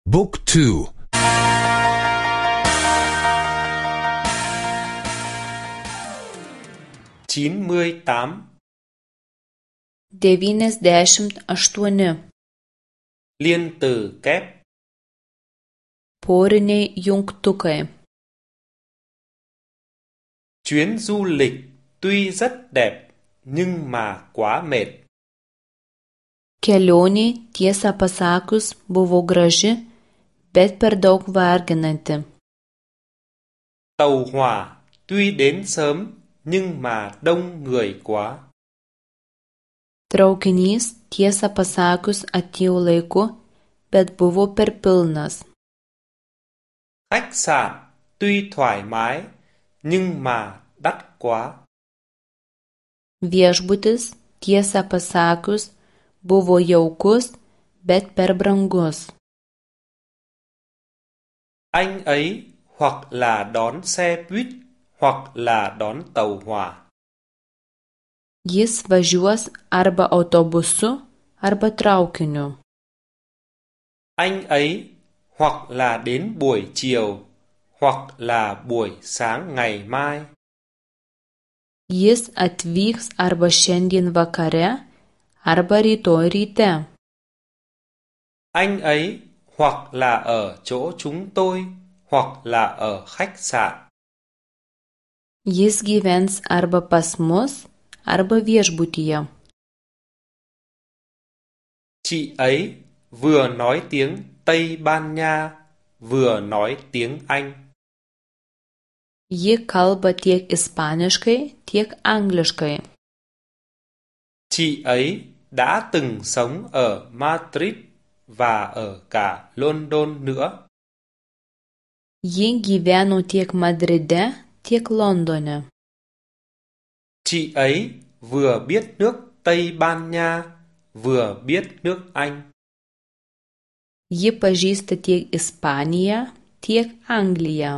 Book 2. 98. 98. Liên từ kép. Poriniai jungtukai. Chuyến du lịch tuy rất đẹp nhưng mà quá mệt. Kelionė, tiesą pasakius, buvo graži, bet per daug varginanti. Tàu hỏa tuy đến sớm nhưng mà đông người quá. Traukinys, tiesą pasakius, atėjo laiku, bet buvo per pilnas. Khách sạn tuy thoải mái nhưng mà đắt quá. Viešbutis, tiesą pasakius, buvo jaukus, bet per brangus. Anh ấy hoặc là đón xe buýt hoặc là đón tàu hỏa. Jis važiuos arba autobusu, arba traukiniu. Anh ấy hoặc là đến buổi chiều hoặc là buổi sáng ngày mai. Jis atvyks arba šiandien vakare, arba rytoj ryte. Anh ấy hoặc là ở chỗ chúng tôi hoặc là ở khách sạn. Jis gyvens arba pas mus, arba viešbutyje. Chị ấy vừa nói tiếng Tây Ban Nha, vừa nói tiếng Anh. Ji kalba tiek ispaniškai, tiek angliškai. Chị ấy đã từng sống ở Madrid và ở cả London nữa. Ji gyveno tiek Madride, tiek Londone. Chị ấy vừa biết nước Tây Ban Nha, vừa biết nước Anh. Ji pažįsta tiek Ispaniją, tiek Angliją.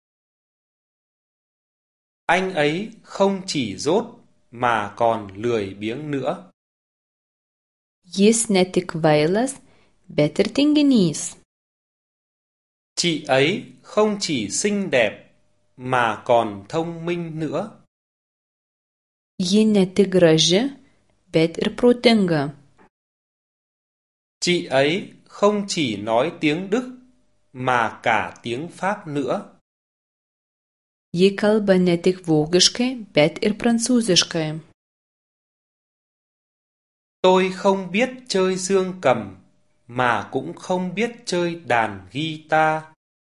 Anh ấy không chỉ dốt mà còn lười biếng nữa. Jis ne tik kvailas, bet ir tinginys. Chị ấy không chỉ xinh đẹp mà còn thông minh nữa. Ji ne tik graži, bet ir protinga. Chị ấy không chỉ nói tiếng Đức mà cả tiếng Pháp nữa. Ji kalba ne tik vokiškai, bet ir prancūziškai. Tôi không biết chơi dương cầm mà cũng không biết chơi đàn guitar.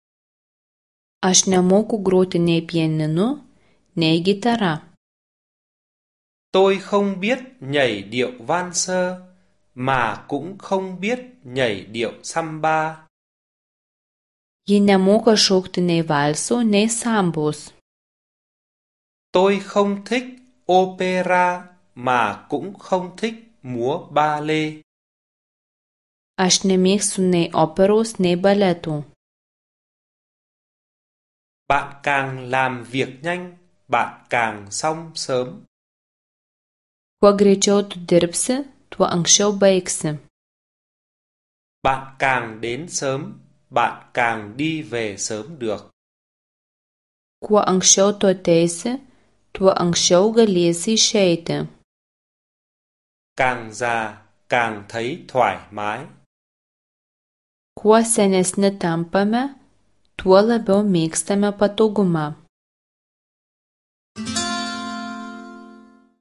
Aš nemoku groti nei pianinu, nei gitara. Tôi không biết nhảy điệu valser mà cũng không biết nhảy điệu samba. Ji nemoka šokti nei valso, nei sambos. Tôi không thích opera mà cũng không thích múa ballet. Aš nemėgstu nei operos, nei baletų. Bạn càng làm việc nhanh, bạn càng xong sớm. Kuo greičiau tu dirbsi, tuo anksčiau baigsi. Bạn càng đến sớm, bạn càng đi về sớm được. Kuo anksčiau tu ateisi, tuo anksčiau galėsi išeiti. Càng già, càng thấy thoải mái. Kuo senesni tampame, tuo labiau mėgstame patogumą.